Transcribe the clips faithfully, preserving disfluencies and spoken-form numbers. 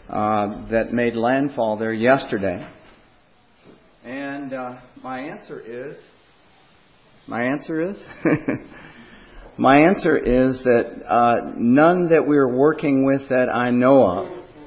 uh, that made landfall there yesterday. And uh, my answer is, my answer is, my answer is that uh, none that we're working with that I know of.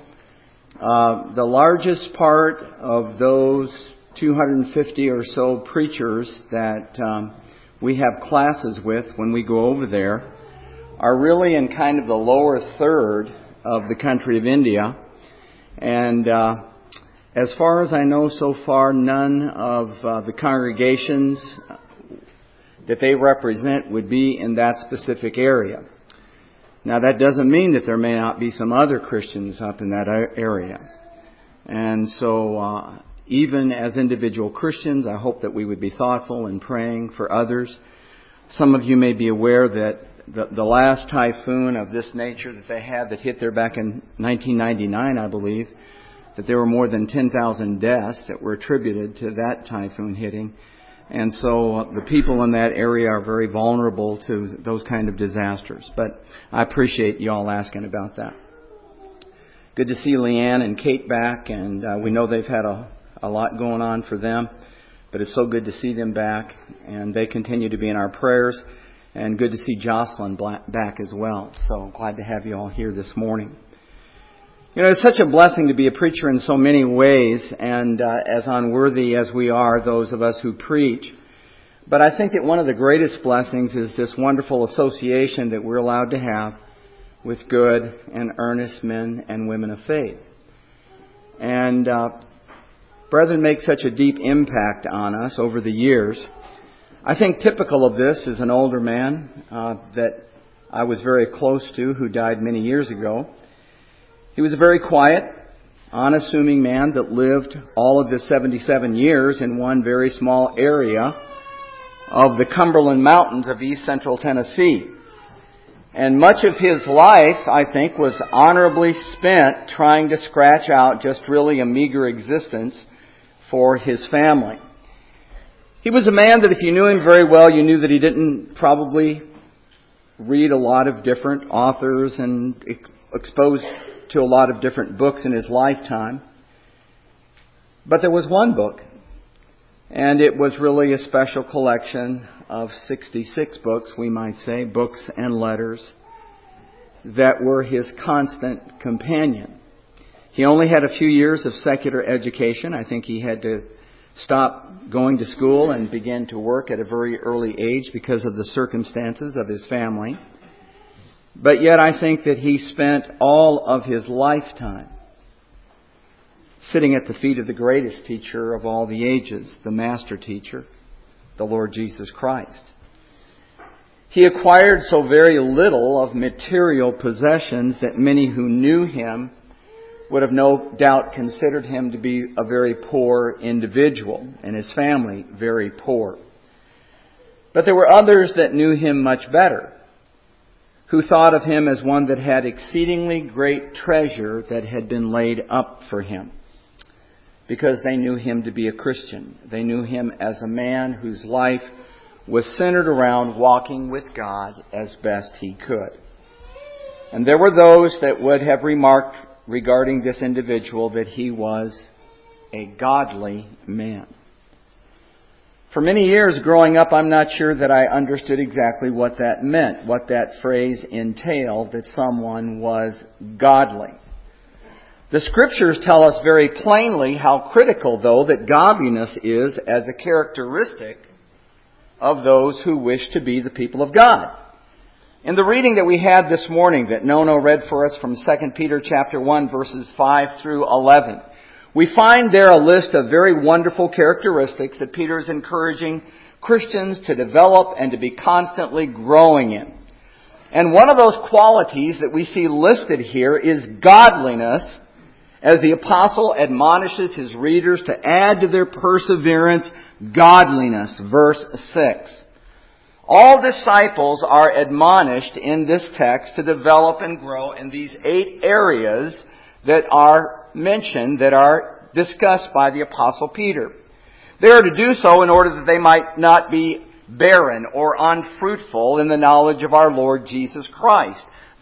Uh, the largest part of those two hundred fifty or so preachers that um, we have classes with when we go over there are really in kind of the lower third of the country of India. And uh, as far as I know so far, none of uh, the congregations that they represent would be in that specific area. Now, that doesn't mean that there may not be some other Christians up in that area. And so, uh, even as individual Christians, I hope that we would be thoughtful in praying for others. Some of you may be aware that the, the last typhoon of this nature that they had that hit there back in nineteen ninety-nine, I believe, that there were more than ten thousand deaths that were attributed to that typhoon hitting. And so uh, the people in that area are very vulnerable to those kind of disasters. But I appreciate you all asking about that. Good to see Leanne and Kate back, and uh, we know they've had a, a lot going on for them. But it's so good to see them back, and they continue to be in our prayers. And good to see Jocelyn back as well. So glad to have you all here this morning. You know, it's such a blessing to be a preacher in so many ways, and uh, as unworthy as we are, those of us who preach. But I think that one of the greatest blessings is this wonderful association that we're allowed to have with good and earnest men and women of faith. And uh, brethren make such a deep impact on us over the years. I think typical of this is an older man uh, that I was very close to who died many years ago. He was a very quiet, unassuming man that lived all of his seventy-seven years in one very small area of the Cumberland Mountains of east central Tennessee. And much of his life, I think, was honorably spent trying to scratch out just really a meager existence for his family. He was a man that if you knew him very well, you knew that he didn't probably read a lot of different authors and exposed to a lot of different books in his lifetime. But there was one book, and it was really a special collection of sixty-six books, we might say, books and letters that were his constant companion. He only had a few years of secular education. I think he had to stop going to school and begin to work at a very early age because of the circumstances of his family. But yet I think that he spent all of his lifetime sitting at the feet of the greatest teacher of all the ages, the master teacher, the Lord Jesus Christ. He acquired so very little of material possessions that many who knew him would have no doubt considered him to be a very poor individual, and his family very poor. But there were others that knew him much better, who thought of him as one that had exceedingly great treasure that had been laid up for him, because they knew him to be a Christian. They knew him as a man whose life was centered around walking with God as best he could. And there were those that would have remarked regarding this individual that he was a godly man. For many years growing up, I'm not sure that I understood exactly what that meant, what that phrase entailed, that someone was godly. The Scriptures tell us very plainly how critical, though, that godliness is as a characteristic of those who wish to be the people of God. In the reading that we had this morning that Nono read for us from Second Peter chapter one, verses five through eleven, we find there a list of very wonderful characteristics that Peter is encouraging Christians to develop and to be constantly growing in. And one of those qualities that we see listed here is godliness, as the apostle admonishes his readers to add to their perseverance godliness. Verse six. All disciples are admonished in this text to develop and grow in these eight areas that are mentioned, that are discussed by the Apostle Peter. They are to do so in order that they might not be barren or unfruitful in the knowledge of our Lord Jesus Christ.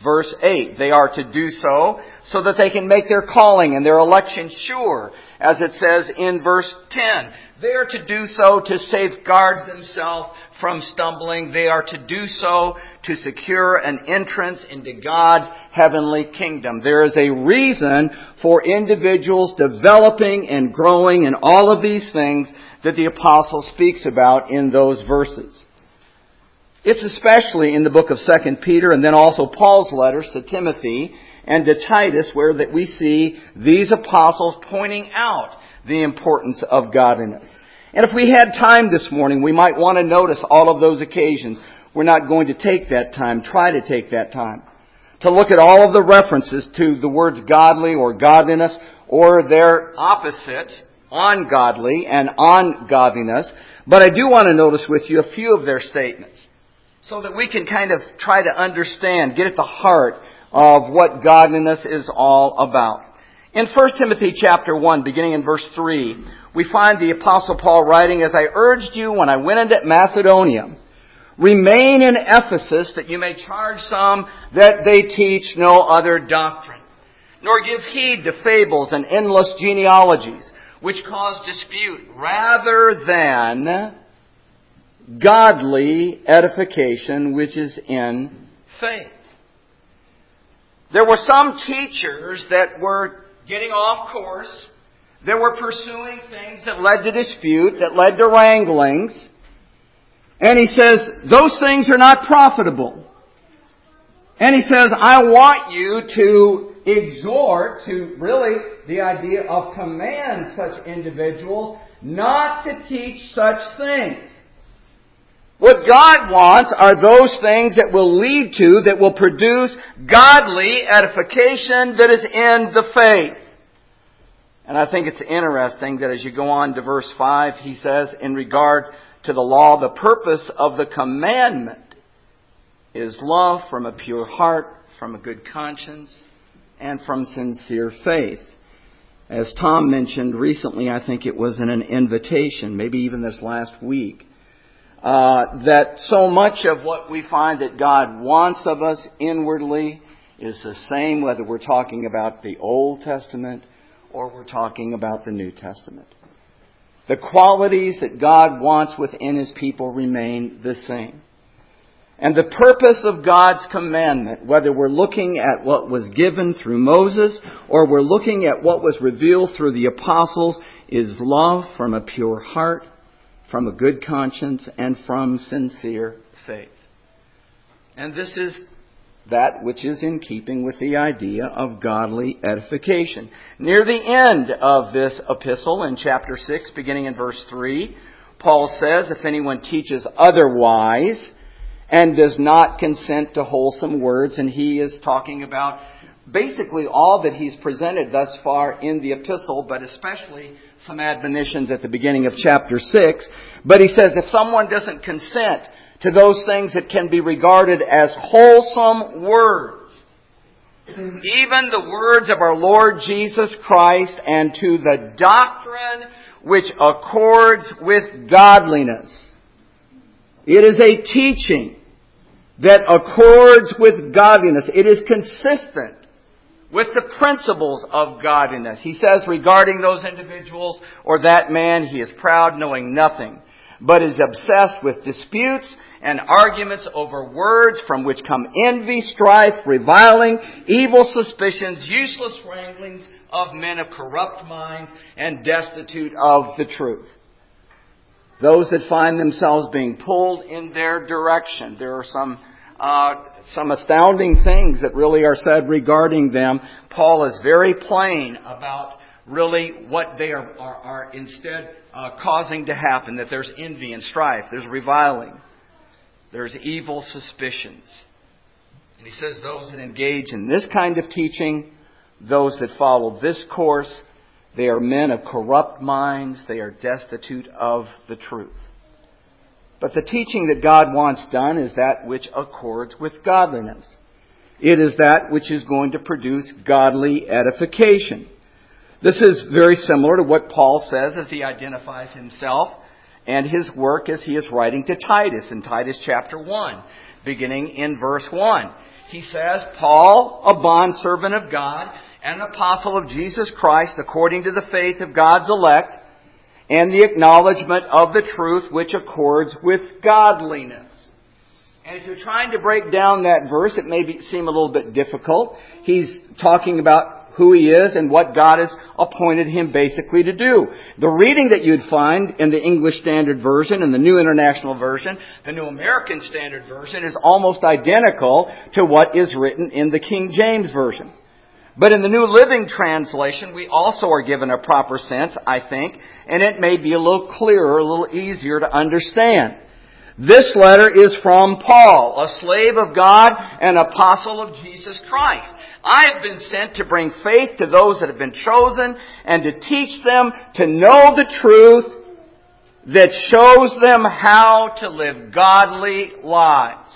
verse eight. They are to do so so that they can make their calling and their election sure, as it says in verse ten. They are to do so to safeguard themselves from stumbling. They are to do so to secure an entrance into God's heavenly kingdom. There is a reason for individuals developing and growing in all of these things that the apostle speaks about in those verses. It's especially in the book of Second Peter and then also Paul's letters to Timothy and to Titus where that we see these apostles pointing out the importance of godliness. And if we had time this morning, we might want to notice all of those occasions. We're not going to take that time, try to take that time, to look at all of the references to the words godly or godliness or their opposites, ungodly and ungodliness. But I do want to notice with you a few of their statements so that we can kind of try to understand, get at the heart of what godliness is all about. In First Timothy chapter one, beginning in verse three, we find the Apostle Paul writing, "As I urged you when I went into Macedonia, remain in Ephesus that you may charge some that they teach no other doctrine, nor give heed to fables and endless genealogies, which cause dispute, rather than godly edification which is in faith." There were some teachers that were getting off course, that were pursuing things that led to dispute, that led to wranglings. And he says, those things are not profitable. And he says, I want you to exhort, to really the idea of command such individuals not to teach such things. What God wants are those things that will lead to, that will produce godly edification that is in the faith. And I think it's interesting that as you go on to verse five, he says, in regard to the law, the purpose of the commandment is love from a pure heart, from a good conscience, and from sincere faith. As Tom mentioned recently, I think it was in an invitation, maybe even this last week, Uh, that so much of what we find that God wants of us inwardly is the same whether we're talking about the Old Testament or we're talking about the New Testament. The qualities that God wants within His people remain the same. And the purpose of God's commandment, whether we're looking at what was given through Moses or we're looking at what was revealed through the apostles, is love from a pure heart, from a good conscience, and from sincere faith. And this is that which is in keeping with the idea of godly edification. Near the end of this epistle, in chapter six, beginning in verse three, Paul says, if anyone teaches otherwise and does not consent to wholesome words, and he is talking about basically all that he's presented thus far in the epistle, but especially some admonitions at the beginning of chapter six. But he says if someone doesn't consent to those things that can be regarded as wholesome words, even the words of our Lord Jesus Christ, and to the doctrine which accords with godliness. It is a teaching that accords with godliness. It is consistent with the principles of godliness. He says regarding those individuals or that man, he is proud, knowing nothing, but is obsessed with disputes and arguments over words from which come envy, strife, reviling, evil suspicions, useless wranglings of men of corrupt minds and destitute of the truth. Those that find themselves being pulled in their direction. There are some Uh, some astounding things that really are said regarding them. Paul is very plain about really what they are, are, are instead uh, causing to happen, that there's envy and strife, there's reviling, there's evil suspicions. And he says those that engage in this kind of teaching, those that follow this course, they are men of corrupt minds, they are destitute of the truth. But the teaching that God wants done is that which accords with godliness. It is that which is going to produce godly edification. This is very similar to what Paul says as he identifies himself and his work as he is writing to Titus in Titus chapter one, beginning in verse one. He says, Paul, a bondservant of God, and an apostle of Jesus Christ, according to the faith of God's elect, and the acknowledgement of the truth which accords with godliness. And if you're trying to break down that verse, it may be, seem a little bit difficult. He's talking about who he is and what God has appointed him basically to do. The reading that you'd find in the English Standard Version and the New International Version, the New American Standard Version, is almost identical to what is written in the King James Version. But in the New Living Translation, we also are given a proper sense, I think, and it may be a little clearer, a little easier to understand. This letter is from Paul, a slave of God and apostle of Jesus Christ. I have been sent to bring faith to those that have been chosen and to teach them to know the truth that shows them how to live godly lives.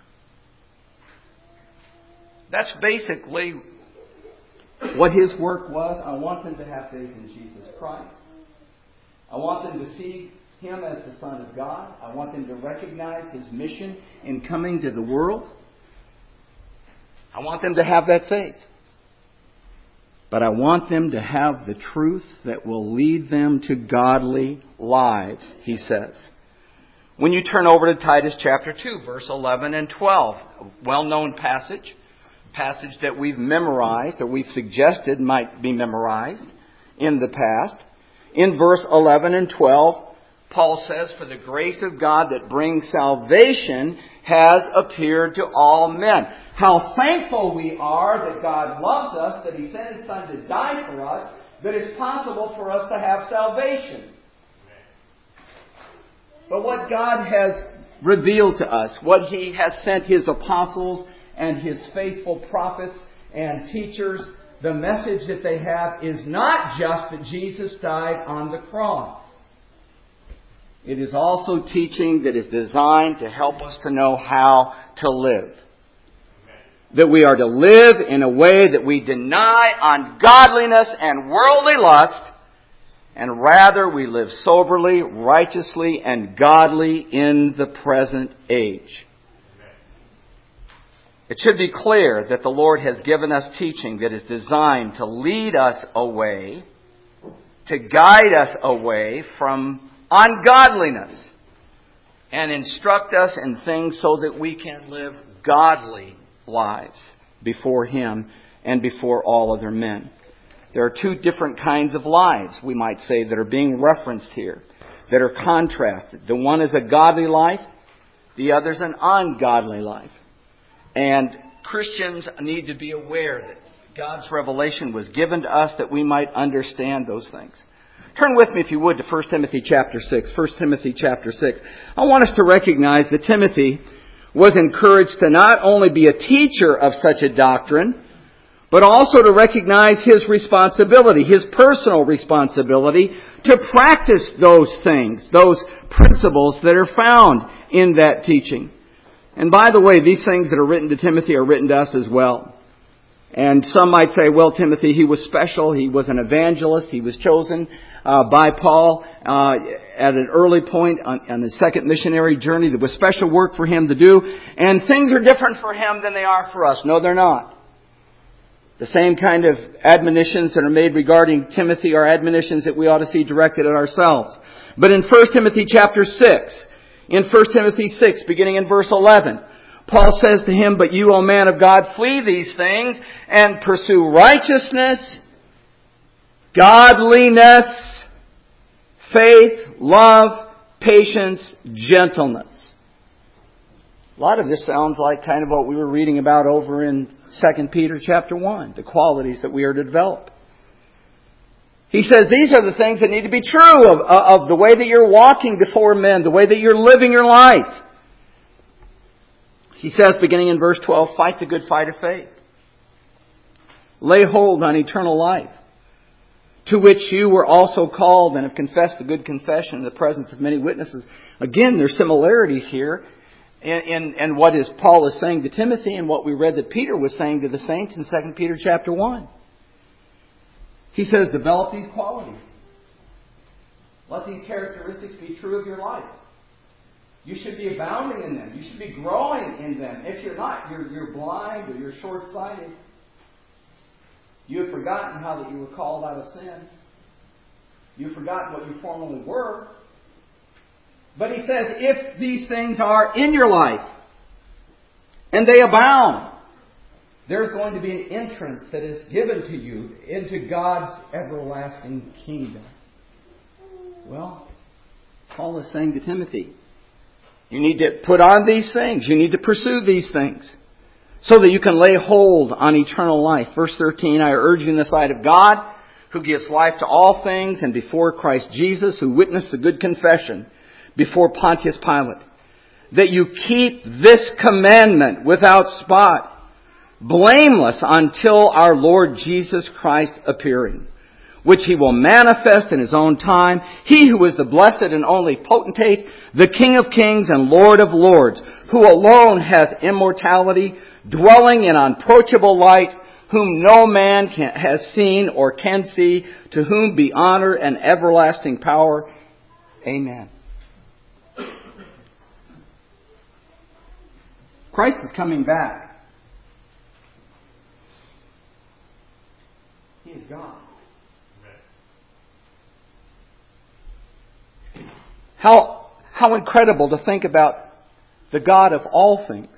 That's basically what his work was. I want them to have faith in Jesus Christ. I want them to see Him as the Son of God. I want them to recognize His mission in coming to the world. I want them to have that faith. But I want them to have the truth that will lead them to godly lives, he says. When you turn over to Titus chapter two, verse eleven and twelve, a well-known passage, passage that we've memorized or we've suggested might be memorized in the past. In verse eleven and twelve, Paul says, "For the grace of God that brings salvation has appeared to all men." How thankful we are that God loves us, that He sent His Son to die for us, that it's possible for us to have salvation. But what God has revealed to us, what He has sent His apostles and His faithful prophets and teachers, the message that they have is not just that Jesus died on the cross. It is also teaching that is designed to help us to know how to live. That we are to live in a way that we deny ungodliness and worldly lust, and rather we live soberly, righteously, and godly in the present age. It should be clear that the Lord has given us teaching that is designed to lead us away, to guide us away from ungodliness, and instruct us in things so that we can live godly lives before Him and before all other men. There are two different kinds of lives, we might say, that are being referenced here, that are contrasted. The one is a godly life, the other is an ungodly life. And Christians need to be aware that God's revelation was given to us that we might understand those things. Turn with me, if you would, to First Timothy chapter six. First Timothy chapter six. I want us to recognize that Timothy was encouraged to not only be a teacher of such a doctrine, but also to recognize his responsibility, his personal responsibility, to practice those things, those principles that are found in that teaching. And by the way, these things that are written to Timothy are written to us as well. And some might say, well, Timothy, he was special. He was an evangelist. He was chosen uh, by Paul uh, at an early point on, on his second missionary journey. There was special work for him to do. And things are different for him than they are for us. No, they're not. The same kind of admonitions that are made regarding Timothy are admonitions that we ought to see directed at ourselves. But in First Timothy chapter six, in First Timothy six, beginning in verse eleven, Paul says to him, "But you, O man of God, flee these things and pursue righteousness, godliness, faith, love, patience, gentleness." A lot of this sounds like kind of what we were reading about over in Second Peter chapter one, the qualities that we are to develop. He says these are the things that need to be true of, of the way that you're walking before men, the way that you're living your life. He says, beginning in verse twelve, "Fight the good fight of faith. Lay hold on eternal life, to which you were also called and have confessed the good confession in the presence of many witnesses." Again, there's similarities here in, in, in what is Paul is saying to Timothy and what we read that Peter was saying to the saints in Second Peter chapter one. He says, develop these qualities. Let these characteristics be true of your life. You should be abounding in them. You should be growing in them. If you're not, you're, you're blind or you're short-sighted. You have forgotten how that you were called out of sin. You've forgotten what you formerly were. But he says, if these things are in your life, and they abound, there's going to be an entrance that is given to you into God's everlasting kingdom. Well, Paul is saying to Timothy, you need to put on these things. You need to pursue these things so that you can lay hold on eternal life. Verse thirteen, I urge you in the sight of God, who gives life to all things, and before Christ Jesus, who witnessed the good confession before Pontius Pilate, that you keep this commandment without spot, blameless until our Lord Jesus Christ appearing, which He will manifest in His own time. He who is the blessed and only potentate, the King of kings and Lord of lords, who alone has immortality, dwelling in unapproachable light, whom no man can, has seen or can see, to whom be honor and everlasting power. Amen. Christ is coming back. He is God. How, how incredible to think about the God of all things,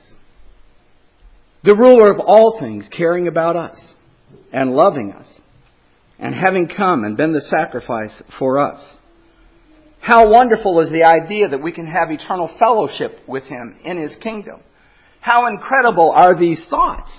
the ruler of all things, caring about us and loving us and having come and been the sacrifice for us. How wonderful is the idea that we can have eternal fellowship with Him in His kingdom. How incredible are these thoughts?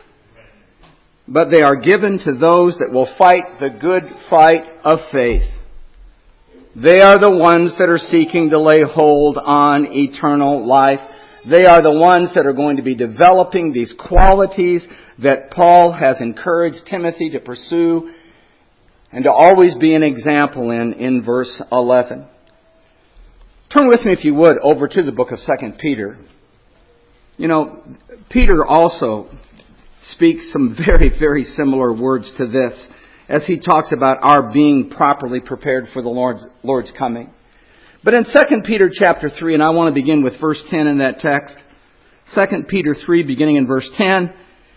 But they are given to those that will fight the good fight of faith. They are the ones that are seeking to lay hold on eternal life. They are the ones that are going to be developing these qualities that Paul has encouraged Timothy to pursue and to always be an example in, in verse eleven. Turn with me, if you would, over to the book of Second Peter. You know, Peter also speaks some very, very similar words to this as he talks about our being properly prepared for the Lord's, Lord's coming. But in Second Peter chapter three, and I want to begin with verse ten in that text, Second Peter three, beginning in verse ten,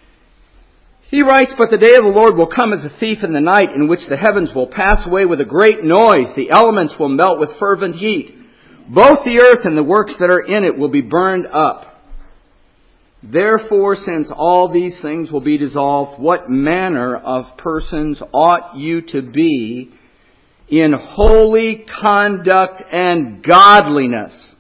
he writes, But the day of the Lord will come as a thief in the night, in which the heavens will pass away with a great noise, the elements will melt with fervent heat, both the earth and the works that are in it will be burned up. Therefore, since all these things will be dissolved, what manner of persons ought you to be in holy conduct and godliness,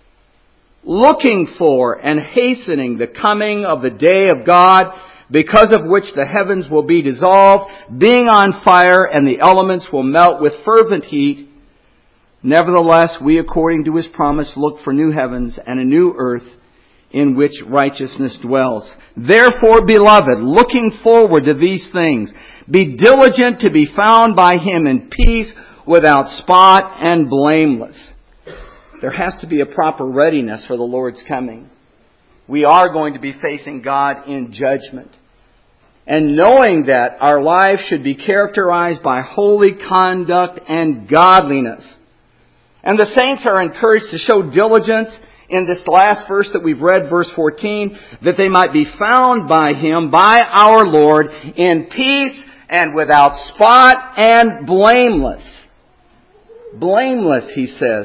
looking for and hastening the coming of the day of God, because of which the heavens will be dissolved, being on fire, and the elements will melt with fervent heat? Nevertheless, we, according to His promise, look for new heavens and a new earth, in which righteousness dwells. Therefore, beloved, looking forward to these things, be diligent to be found by Him in peace, without spot and blameless. There has to be a proper readiness for the Lord's coming. We are going to be facing God in judgment. And knowing that, our lives should be characterized by holy conduct and godliness. And the saints are encouraged to show diligence in this last verse that we've read, verse fourteen, that they might be found by Him, by our Lord, in peace and without spot and blameless. Blameless, he says.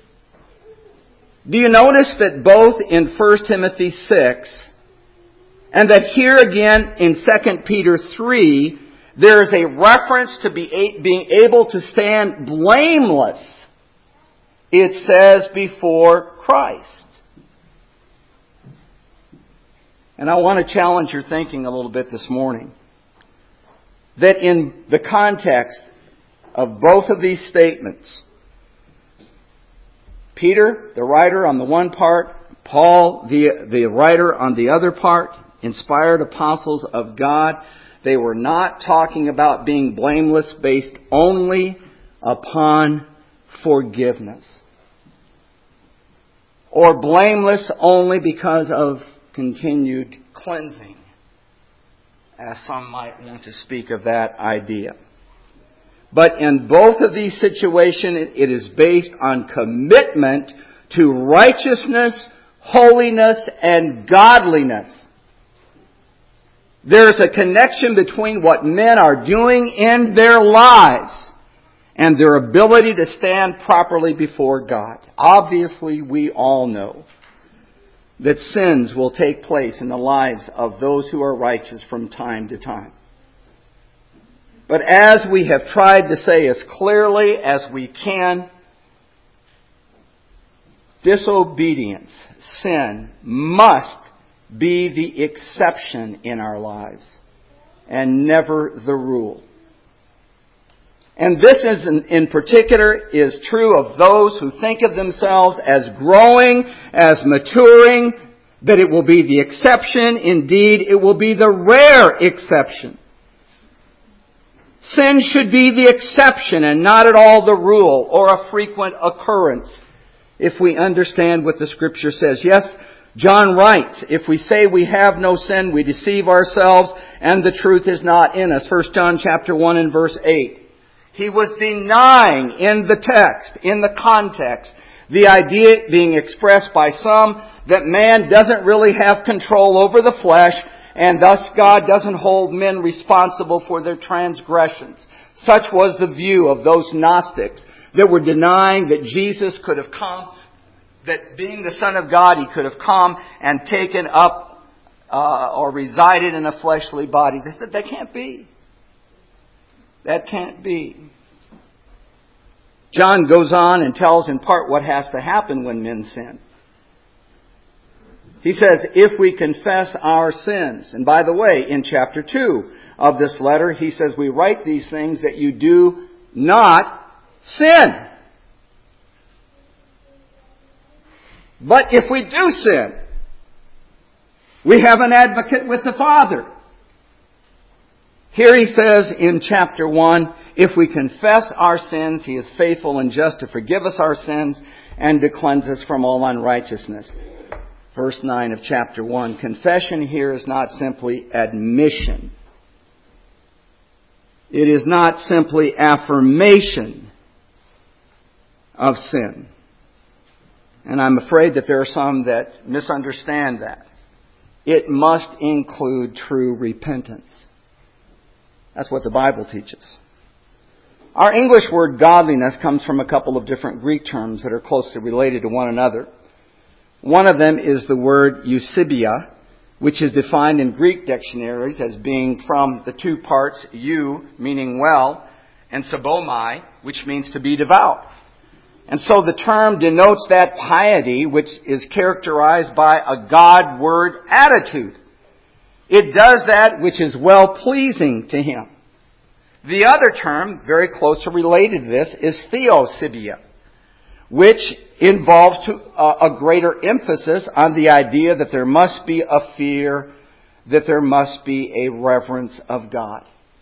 Do you notice that both in First Timothy six and that here again in Second Peter three, there is a reference to be, being able to stand blameless? It says before Christ. And I want to challenge your thinking a little bit this morning. That in the context of both of these statements, Peter, the writer on the one part, Paul, the, the writer on the other part, inspired apostles of God, they were not talking about being blameless based only upon forgiveness. Or blameless only because of continued cleansing, as some might want to speak of that idea. But in both of these situations, it is based on commitment to righteousness, holiness, and godliness. There's a connection between what men are doing in their lives and their ability to stand properly before God. Obviously, we all know that sins will take place in the lives of those who are righteous from time to time. But as we have tried to say as clearly as we can, disobedience, sin, must be the exception in our lives and never the rule. And this is in, in particular is true of those who think of themselves as growing, as maturing, that it will be the exception. Indeed, it will be the rare exception. Sin should be the exception and not at all the rule or a frequent occurrence, if we understand what the Scripture says. Yes, John writes, if we say we have no sin, we deceive ourselves and the truth is not in us. First John chapter one and verse eight. He was denying in the text, in the context, the idea being expressed by some that man doesn't really have control over the flesh and thus God doesn't hold men responsible for their transgressions. Such was the view of those Gnostics that were denying that Jesus could have come, that being the Son of God, He could have come and taken up uh, or resided in a fleshly body. They said, that can't be. That can't be. John goes on and tells in part what has to happen when men sin. He says, if we confess our sins, and by the way, in chapter two of this letter, he says, we write these things that you do not sin. But if we do sin, we have an advocate with the Father. Here he says in chapter one, if we confess our sins, He is faithful and just to forgive us our sins and to cleanse us from all unrighteousness. Verse nine of chapter one. Confession here is not simply admission. It is not simply affirmation of sin. And I'm afraid that there are some that misunderstand that. It must include true repentance. That's what the Bible teaches. Our English word godliness comes from a couple of different Greek terms that are closely related to one another. One of them is the word eusebia, which is defined in Greek dictionaries as being from the two parts, eu, meaning well, and sabomai, which means to be devout. And so the term denotes that piety which is characterized by a God-word attitude. It does that which is well-pleasing to Him. The other term, very closely related to this, is theosebia, which involves to, uh, a greater emphasis on the idea that there must be a fear, that there must be a reverence of God.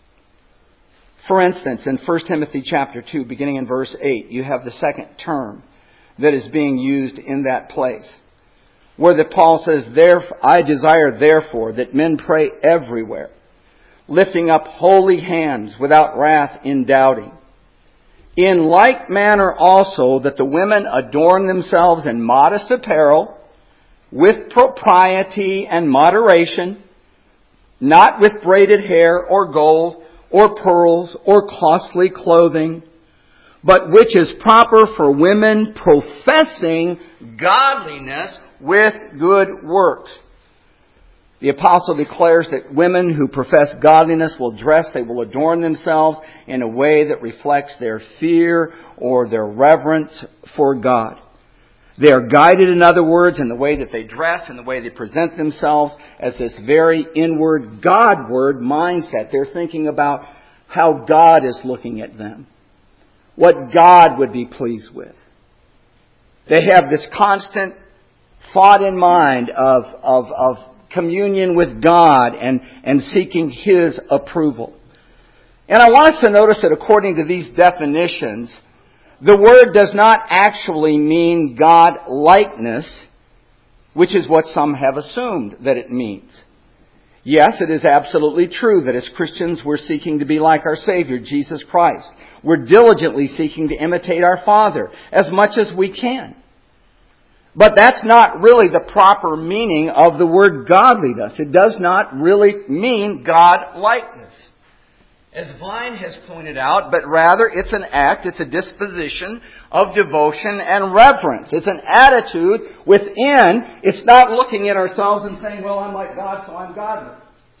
For instance, in First Timothy chapter two, beginning in verse eight, you have the second term that is being used in that place, where the Paul says, I desire therefore that men pray everywhere, lifting up holy hands without wrath in doubting. In like manner also that the women adorn themselves in modest apparel, with propriety and moderation, not with braided hair or gold or pearls or costly clothing, but which is proper for women professing godliness with good works. The apostle declares that women who profess godliness will dress, they will adorn themselves in a way that reflects their fear or their reverence for God. They are guided, in other words, in the way that they dress and the way they present themselves as this very inward Godward mindset. They're thinking about how God is looking at them, what God would be pleased with. They have this constant thought in mind of, of, of communion with God and, and seeking His approval. And I want us to notice that according to these definitions, the word does not actually mean God-likeness, which is what some have assumed that it means. Yes, it is absolutely true that as Christians we're seeking to be like our Savior, Jesus Christ. We're diligently seeking to imitate our Father as much as we can. But that's not really the proper meaning of the word godliness. It does not really mean God-likeness, as Vine has pointed out, but rather it's an act, it's a disposition of devotion and reverence. It's an attitude within. It's not looking at ourselves and saying, well, I'm like God, so I'm godly.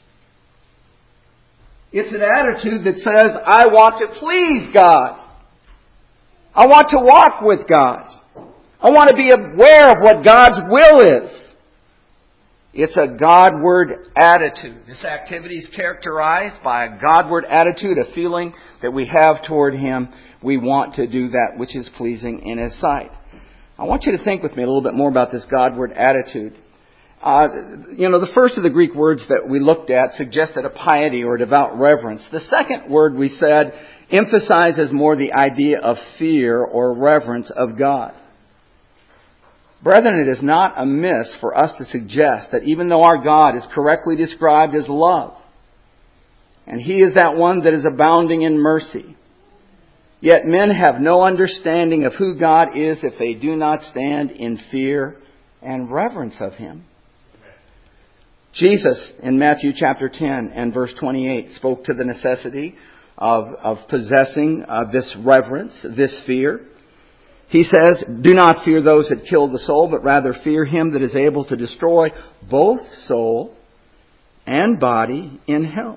It's an attitude that says, I want to please God. I want to walk with God. I want to be aware of what God's will is. It's a Godward attitude. This activity is characterized by a Godward attitude, a feeling that we have toward Him. We want to do that which is pleasing in His sight. I want you to think with me a little bit more about this Godward attitude. Uh, you know, the first of the Greek words that we looked at suggested a piety or devout reverence. The second word we said emphasizes more the idea of fear or reverence of God. Brethren, it is not amiss for us to suggest that even though our God is correctly described as love, and He is that one that is abounding in mercy, yet men have no understanding of who God is if they do not stand in fear and reverence of Him. Jesus, in Matthew chapter ten and verse twenty-eight, spoke to the necessity of, of possessing uh, this reverence, this fear. He says, do not fear those that kill the soul, but rather fear Him that is able to destroy both soul and body in hell.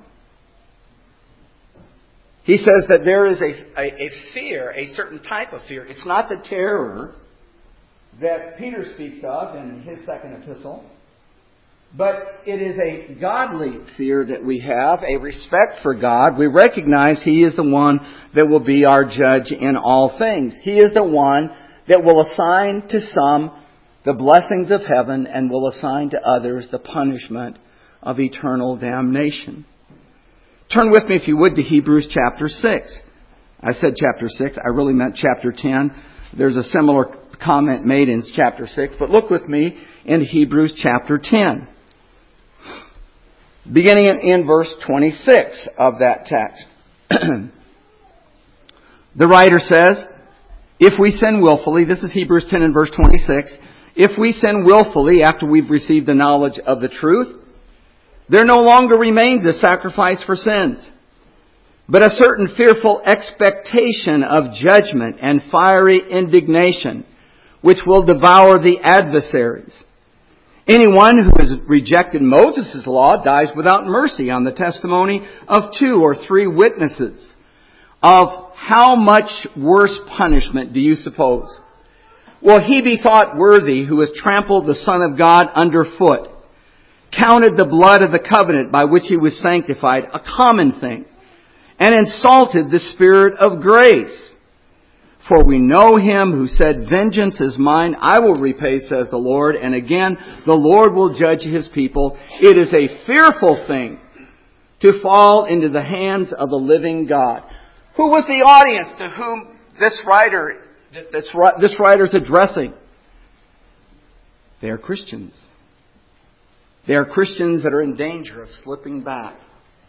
He says that there is a, a, a fear, a certain type of fear. It's not the terror that Peter speaks of in his second epistle, but it is a godly fear that we have, a respect for God. We recognize He is the one that will be our judge in all things. He is the one that will assign to some the blessings of heaven and will assign to others the punishment of eternal damnation. Turn with me, if you would, to Hebrews chapter six. I said chapter six. I really meant chapter ten. There's a similar comment made in chapter six. But look with me in Hebrews chapter ten. Beginning in, in verse twenty-six of that text. The writer says, if we sin willfully, this is Hebrews ten and verse twenty-six, if we sin willfully after we've received the knowledge of the truth, there no longer remains a sacrifice for sins, but a certain fearful expectation of judgment and fiery indignation, which will devour the adversaries. Anyone who has rejected Moses' law dies without mercy on the testimony of two or three witnesses. Of how much worse punishment do you suppose will he be thought worthy who has trampled the Son of God underfoot, counted the blood of the covenant by which He was sanctified a common thing, and insulted the Spirit of grace? For we know Him who said, vengeance is mine, I will repay, says the Lord. And again, the Lord will judge His people. It is a fearful thing to fall into the hands of the living God. Who was the audience to whom this writer, this, this writer's addressing? They are Christians. They are Christians that are in danger of slipping back.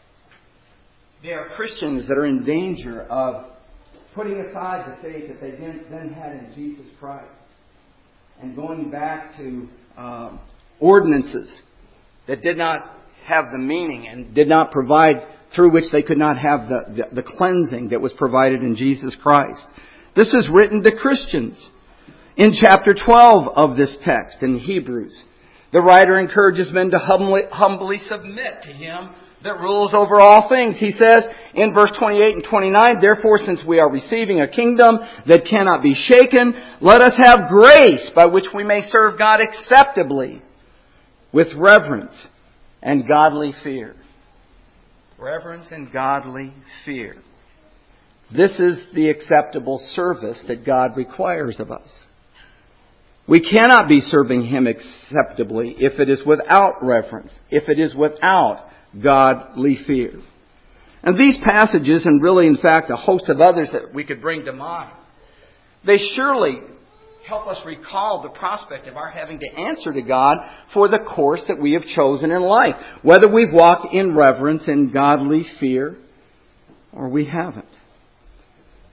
They are Christians that are in danger of putting aside the faith that they then, then had in Jesus Christ and going back to uh, ordinances that did not have the meaning and did not provide, through which they could not have the, the, the cleansing that was provided in Jesus Christ. This is written to Christians. In chapter twelve of this text in Hebrews, the writer encourages men to humbly, humbly submit to Him that rules over all things. He says in verse twenty-eight and twenty-nine, therefore, since we are receiving a kingdom that cannot be shaken, let us have grace by which we may serve God acceptably with reverence and godly fear. Reverence and godly fear. This is the acceptable service that God requires of us. We cannot be serving Him acceptably if it is without reverence, if it is without godly fear. And these passages, and really in fact a host of others that we could bring to mind, they surely help us recall the prospect of our having to answer to God for the course that we have chosen in life, whether we've walked in reverence and godly fear or we haven't.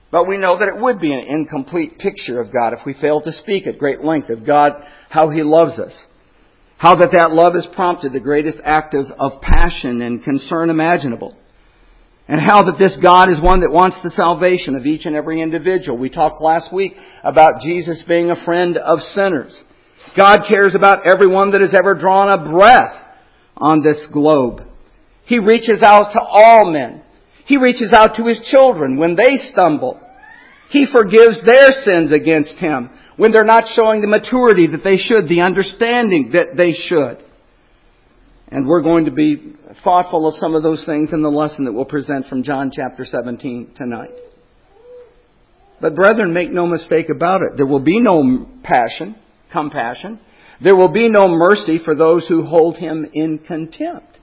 But we know that it would be an incomplete picture of God if we failed to speak at great length of God, how He loves us. How that that love has prompted the greatest act of, of passion and concern imaginable. And how that this God is one that wants the salvation of each and every individual. We talked last week about Jesus being a friend of sinners. God cares about everyone that has ever drawn a breath on this globe. He reaches out to all men. He reaches out to His children when they stumble. He forgives their sins against Him when they're not showing the maturity that they should, the understanding that they should. And we're going to be thoughtful of some of those things in the lesson that we'll present from John chapter seventeen tonight. But brethren, make no mistake about it. There will be no passion, compassion. There will be no mercy for those who hold Him in contempt.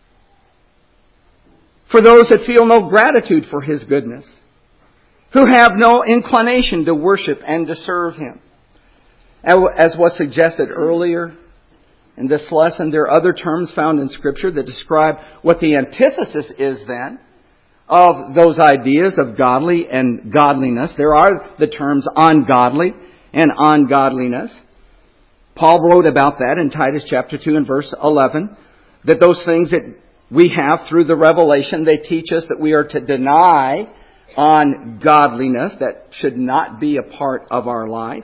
For those that feel no gratitude for His goodness. Who have no inclination to worship and to serve Him. As was suggested earlier in this lesson, there are other terms found in Scripture that describe what the antithesis is then of those ideas of godly and godliness. There are the terms ungodly and ungodliness. Paul wrote about that in Titus chapter two and verse eleven, that those things that we have through the revelation, they teach us that we are to deny ungodliness. That should not be a part of our life.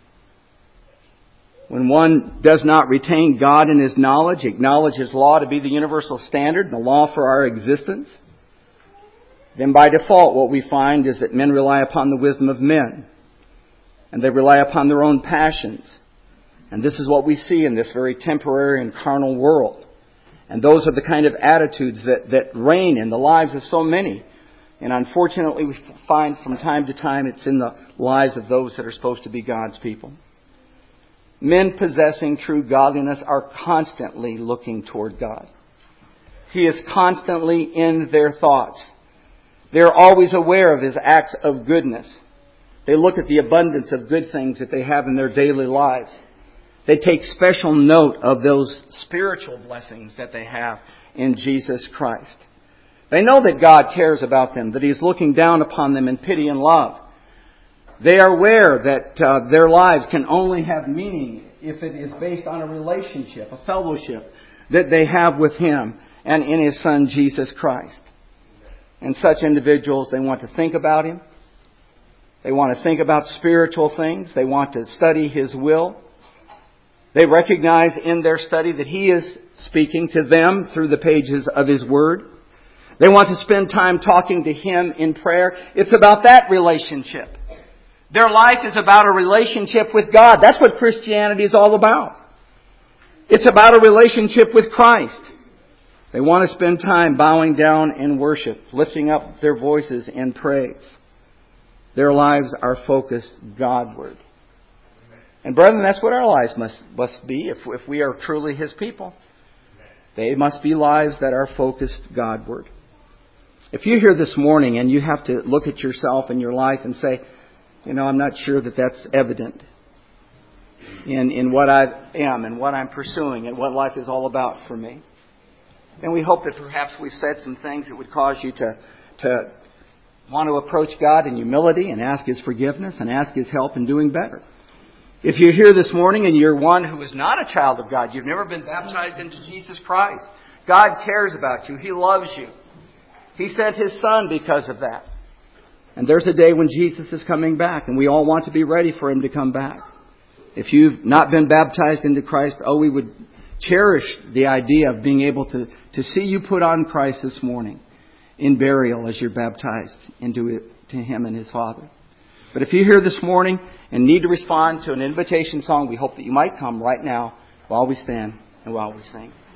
When one does not retain God in His knowledge, acknowledge His law to be the universal standard, the law for our existence, then by default what we find is that men rely upon the wisdom of men. And they rely upon their own passions. And this is what we see in this very temporary and carnal world. And those are the kind of attitudes that, that reign in the lives of so many. And unfortunately we find from time to time it's in the lives of those that are supposed to be God's people. Men possessing true godliness are constantly looking toward God. He is constantly in their thoughts. They're always aware of His acts of goodness. They look at the abundance of good things that they have in their daily lives. They take special note of those spiritual blessings that they have in Jesus Christ. They know that God cares about them, that He's looking down upon them in pity and love. They are aware that uh, their lives can only have meaning if it is based on a relationship, a fellowship that they have with Him and in His Son Jesus Christ. And such individuals, they want to think about Him. They want to think about spiritual things. They want to study His will. They recognize in their study that He is speaking to them through the pages of His Word. They want to spend time talking to Him in prayer. It's about that relationship. Their life is about a relationship with God. That's what Christianity is all about. It's about a relationship with Christ. They want to spend time bowing down in worship, lifting up their voices in praise. Their lives are focused Godward. And brethren, that's what our lives must, must be if, if we are truly His people. They must be lives that are focused Godward. If you're here this morning and you have to look at yourself and your life and say, you know, I'm not sure that that's evident in, in what I am and what I'm pursuing and what life is all about for me. And we hope that perhaps we've said some things that would cause you to, to want to approach God in humility and ask His forgiveness and ask His help in doing better. If you're here this morning and you're one who is not a child of God, you've never been baptized into Jesus Christ, God cares about you. He loves you. He sent His Son because of that. And there's a day when Jesus is coming back, and we all want to be ready for Him to come back. If you've not been baptized into Christ, oh, we would cherish the idea of being able to, to see you put on Christ this morning in burial as you're baptized into it, to Him and His Father. But if you're here this morning and need to respond to an invitation song, we hope that you might come right now while we stand and while we sing.